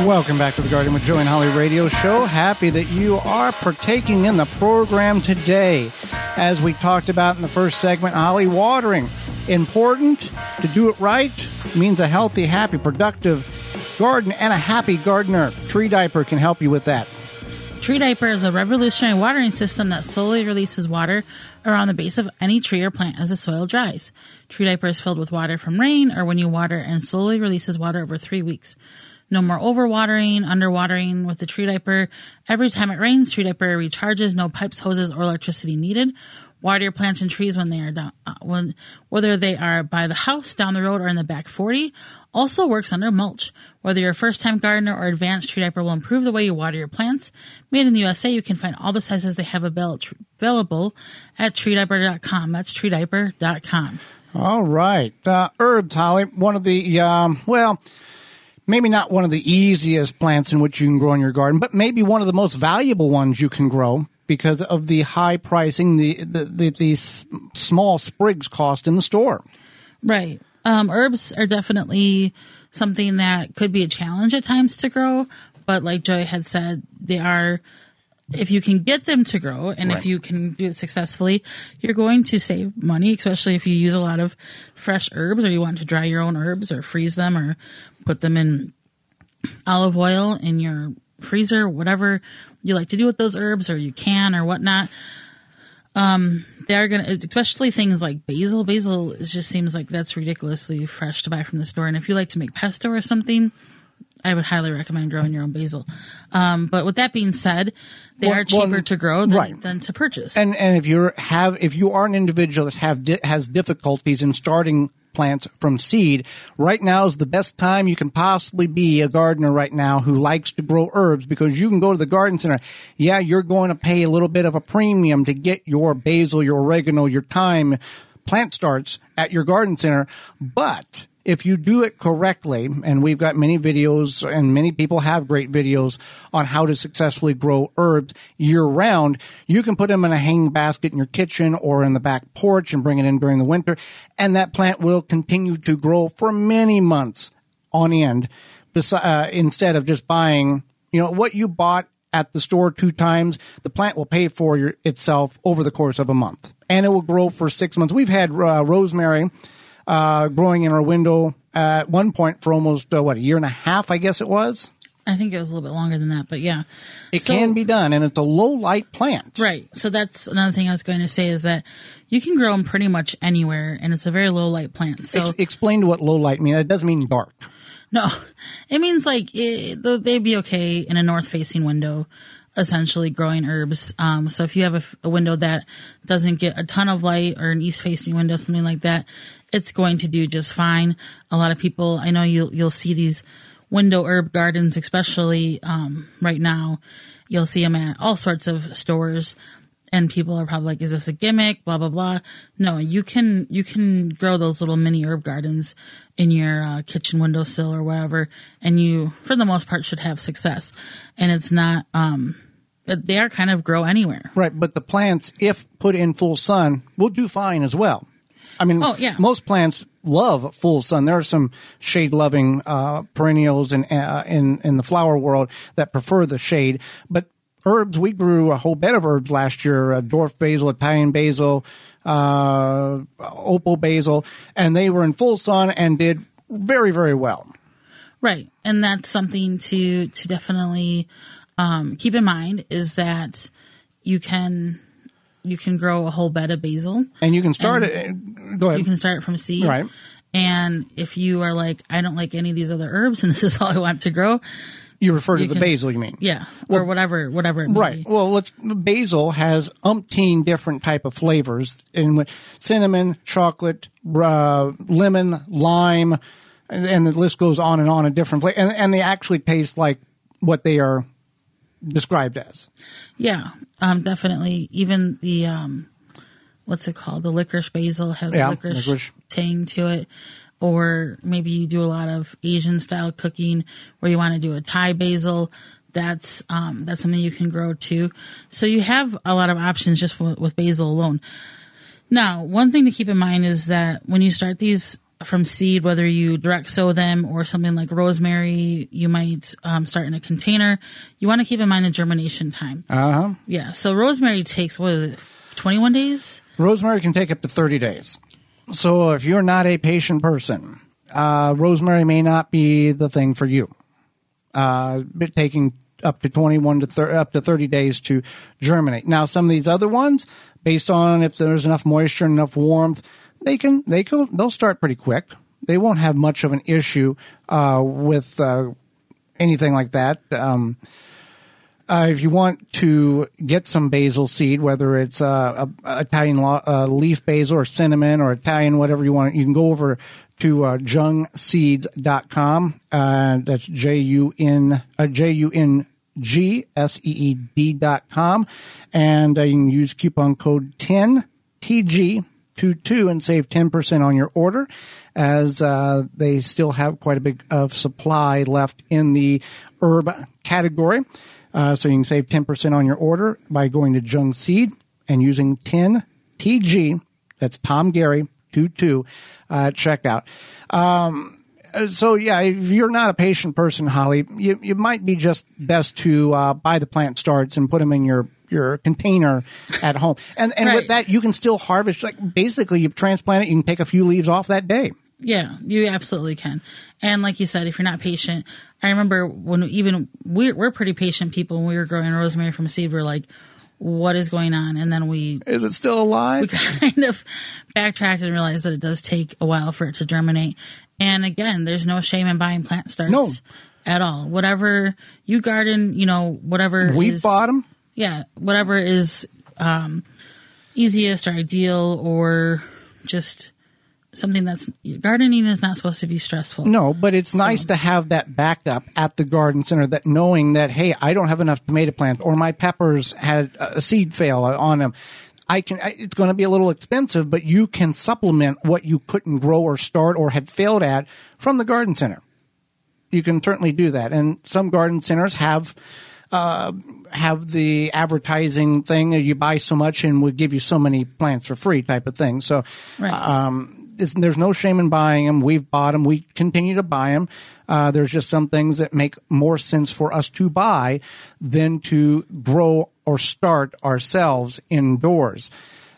Welcome back to the Garden with Joe and Holly radio show. Happy that you are partaking in the program today. As we talked about in the first segment, Holly, watering. Important to do it right means a healthy, happy, productive garden and a happy gardener. Tree Diaper can help you with that. Tree Diaper is a revolutionary watering system that slowly releases water around the base of any tree or plant as the soil dries. Tree Diaper is filled with water from rain or when you water and slowly releases water over 3 weeks. No more overwatering, underwatering with the Tree Diaper. Every time it rains, Tree Diaper recharges, no pipes, hoses, or electricity needed. Water your plants and trees when they are down, whether they are by the house, down the road, or in the back 40. Also works under mulch. Whether you're a first-time gardener or advanced, Tree Diaper will improve the way you water your plants. Made in the USA, you can find all the sizes they have available at treediaper.com. That's treediaper.com. All right. Herbs, Holly, one of the, maybe not one of the easiest plants in which you can grow in your garden, but maybe one of the most valuable ones you can grow because of the high pricing, the small sprigs cost in the store. Right. Herbs are definitely something that could be a challenge at times to grow, but like Joy had said, they are, if you can get them to grow and if you can do it successfully, you're going to save money, especially if you use a lot of fresh herbs or you want to dry your own herbs or freeze them or put them in olive oil in your freezer, whatever you like to do with those herbs or you can or whatnot. They are going to, especially things like basil. Basil, it just seems like that's ridiculously fresh to buy from the store. And if you like to make pesto or something, I would highly recommend growing your own basil. But with that being said, they are cheaper to grow than to purchase. And if you are an individual that has difficulties in starting plants from seed, right now is the best time you can possibly be a gardener right now who likes to grow herbs, because you can go to the garden center. Yeah, you're going to pay a little bit of a premium to get your basil, your oregano, your thyme plant starts at your garden center, but if you do it correctly, and we've got many videos and many people have great videos on how to successfully grow herbs year round, you can put them in a hanging basket in your kitchen or in the back porch and bring it in during the winter. And that plant will continue to grow for many months on end, instead of just buying, what you bought at the store 2 times, the plant will pay for itself over the course of a month, and it will grow for 6 months. We've had rosemary growing in our window at one point for almost, a year and a half, I guess it was? I think it was a little bit longer than that, but yeah. It can be done, and it's a low-light plant. Right. So that's another thing I was going to say is that you can grow them pretty much anywhere, and it's a very low-light plant. So explain to what low-light means. It doesn't mean dark. No. It means like they'd be okay in a north-facing window, essentially growing herbs. So if you have a window that doesn't get a ton of light, or an east-facing window, something like that, it's going to do just fine. A lot of people, I know you'll see these window herb gardens, especially right now. You'll see them at all sorts of stores, and people are probably like, is this a gimmick? Blah, blah, blah. No, you can grow those little mini herb gardens in your kitchen windowsill or whatever, and you, for the most part, should have success. And it's not, they are kind of grow anywhere. Right, but the plants, if put in full sun, will do fine as well. I mean, most plants love full sun. There are some shade-loving perennials in the flower world that prefer the shade. But herbs, we grew a whole bed of herbs last year, dwarf basil, Italian basil, opal basil, and they were in full sun and did very, very well. Right, and that's something to definitely keep in mind, is that you can grow a whole bed of basil. And you can start it. Go ahead. You can start it from seed. Right. And if you are like, I don't like any of these other herbs and this is all I want to grow. You refer to the basil, you mean? Yeah. Or whatever it may right. be. Well, basil has umpteen different type of flavors, in cinnamon, chocolate, lemon, lime, and the list goes on and on in different flavors. And they actually taste like what they are described as. Yeah, definitely. Even the what's it called? The licorice basil has a licorice tang to it. Or maybe you do a lot of Asian style cooking where you want to do a Thai basil. That's something you can grow too. So you have a lot of options just with basil alone. Now, one thing to keep in mind is that when you start these from seed, whether you direct sow them or something like rosemary, you might start in a container. You want to keep in mind the germination time. Yeah. So rosemary takes, 21 days? Rosemary can take up to 30 days. So if you're not a patient person, rosemary may not be the thing for you. Taking up to 21 to up to 30 days to germinate. Now, some of these other ones, based on if there's enough moisture, enough warmth, they'll start pretty quick. They won't have much of an issue with anything like that. If you want to get some basil seed, whether it's Italian leaf basil or cinnamon or Italian, whatever you want, you can go over to jungseeds.com. That's JUNGSEED.com. And you can use coupon code 10TG22 and save 10% on your order, as they still have quite a bit of supply left in the herb category. So you can save 10% on your order by going to Jung Seed and using 10TG, that's Tom Gary, 22, at checkout. So, yeah, if you're not a patient person, Holly, you might be just best to buy the plant starts and put them in your container at home. And right. With that, you can still harvest. Like, basically, you transplant it, you can take a few leaves off that day. Yeah, you absolutely can. And like you said, if you're not patient, I remember when we're pretty patient people when we were growing rosemary from seed. We're like, what is going on? And then is it still alive? We kind of backtracked and realized that it does take a while for it to germinate. And again, there's no shame in buying plant starts at all. Whatever you garden, whatever we've bought them. Yeah, whatever is easiest or ideal, or just something that's gardening is not supposed to be stressful. No, but it's nice to have that backup at the garden center, that knowing that, hey, I don't have enough tomato plants, or my peppers had a seed fail on them. It's going to be a little expensive, but you can supplement what you couldn't grow or start or had failed at from the garden center. You can certainly do that. And some garden centers have the advertising thing, you buy so much and we'll give you so many plants for free type of thing. So, right. There's no shame in buying them. We've bought them. We continue to buy them. There's just some things that make more sense for us to buy than to grow or start ourselves indoors.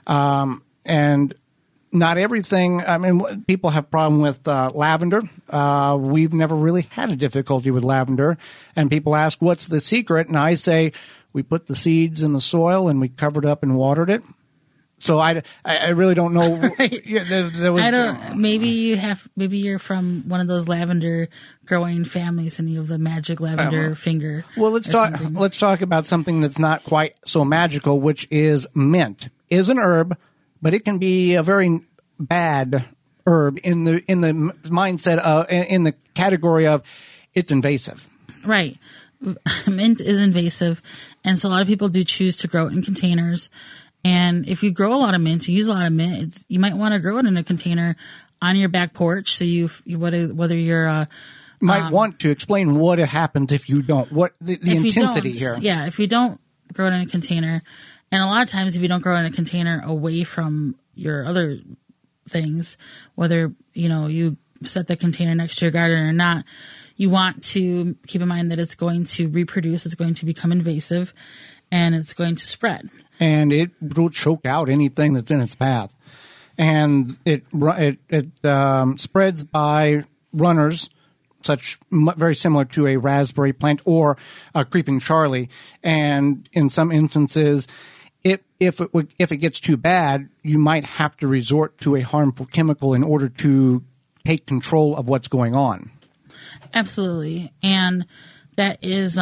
And not everything. I mean, people have problem with lavender. We've never really had a difficulty with lavender. And people ask, what's the secret? And I say, we put the seeds in the soil and we covered up and watered it. So I really don't know. Right. There was, maybe you're from one of those lavender growing families and you have the magic lavender finger. Well, let's talk about something that's not quite so magical, which is mint. Is an herb, but it can be a very bad herb in the mindset in the category of it's invasive. Right. Mint is invasive, and so a lot of people do choose to grow it in containers. And if you grow a lot of mint, you use a lot of mint, you might want to grow it in a container on your back porch. So whether you're might want to explain what happens if you don't. What the intensity here? Yeah, if you don't grow it in a container, and a lot of times if you don't grow it in a container away from your other things, whether you set the container next to your garden or not, you want to keep in mind that it's going to reproduce, it's going to become invasive, and it's going to spread. And it will choke out anything that's in its path. And it spreads by runners, very similar to a raspberry plant or a creeping Charlie. And in some instances, if it gets too bad, you might have to resort to a harmful chemical in order to take control of what's going on. Absolutely. And that is,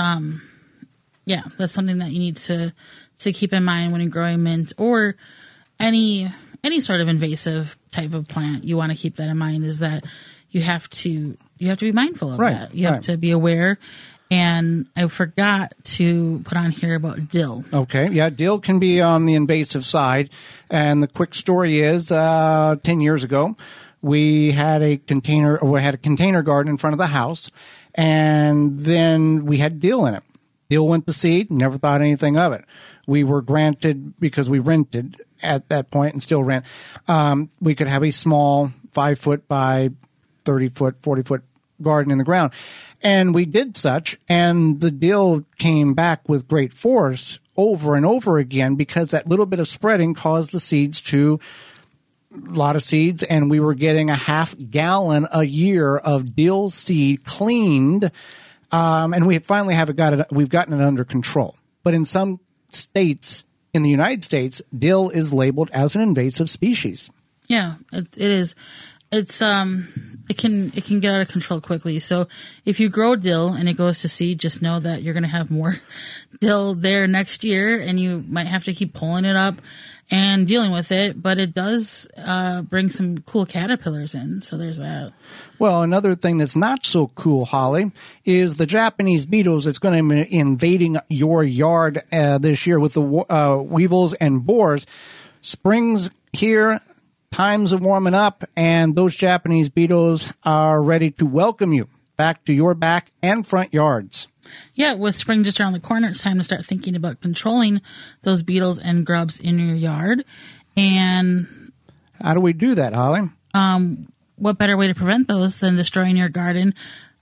that's something that you need to keep in mind when you're growing mint or any sort of invasive type of plant. You want to keep that in mind, is that you have to be mindful of that. You have to be aware. And I forgot to put on here about dill. Okay. Yeah. Dill can be on the invasive side. And the quick story is, 10 years ago, we had a container garden in front of the house, and then we had dill in it. Dill went to seed, never thought anything of it. We were granted, because we rented at that point and still rent, we could have a small 5-foot by 30-foot, 40-foot garden in the ground. And we did such, and the dill came back with great force over and over again because that little bit of spreading caused the seeds to, a lot of seeds, and we were getting a half gallon a year of dill seed cleaned, and we finally we've gotten it under control. But in some states in the United States, dill is labeled as an invasive species. Yeah, it is. It's it can get out of control quickly. So if you grow dill and it goes to seed, just know that you're going to have more dill there next year, and you might have to keep pulling it up and dealing with it. But it does bring some cool caterpillars in. So there's that. Well, another thing that's not so cool, Holly, is the Japanese beetles that's going to be invading your yard this year with the weevils and borers. Spring's here. Times are warming up, and those Japanese beetles are ready to welcome you back to your back and front yards. Yeah, with spring just around the corner, it's time to start thinking about controlling those beetles and grubs in your yard. And how do we do that, Holly? What better way to prevent those than destroying your garden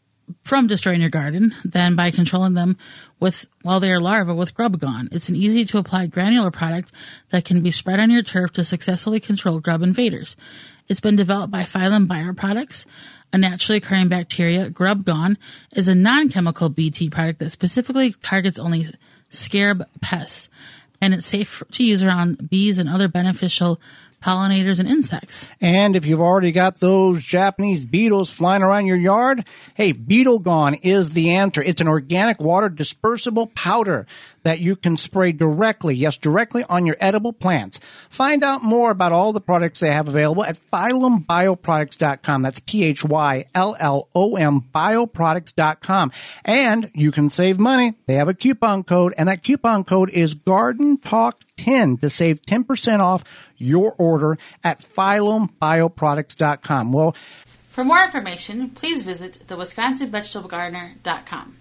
than by controlling them while they are larvae with Grub Gone. It's an easy to apply granular product that can be spread on your turf to successfully control grub invaders. It's been developed by Phylum Bioproducts, a naturally occurring bacteria. Grub Gone is a non-chemical BT product that specifically targets only scarab pests, and it's safe to use around bees and other beneficial pollinators and insects. And if you've already got those Japanese beetles flying around your yard, hey, Beetle Gone is the answer. It's an organic water dispersible powder that you can spray directly on your edible plants. Find out more about all the products they have available at PhylumBioproducts.com. That's PHYLLOM bioproducts.com. And you can save money. They have a coupon code, and that coupon code is GardenTalk10 to save 10% off your order at PhylumBioproducts.com. Well, for more information, please visit theWisconsinVegetableGardener.com.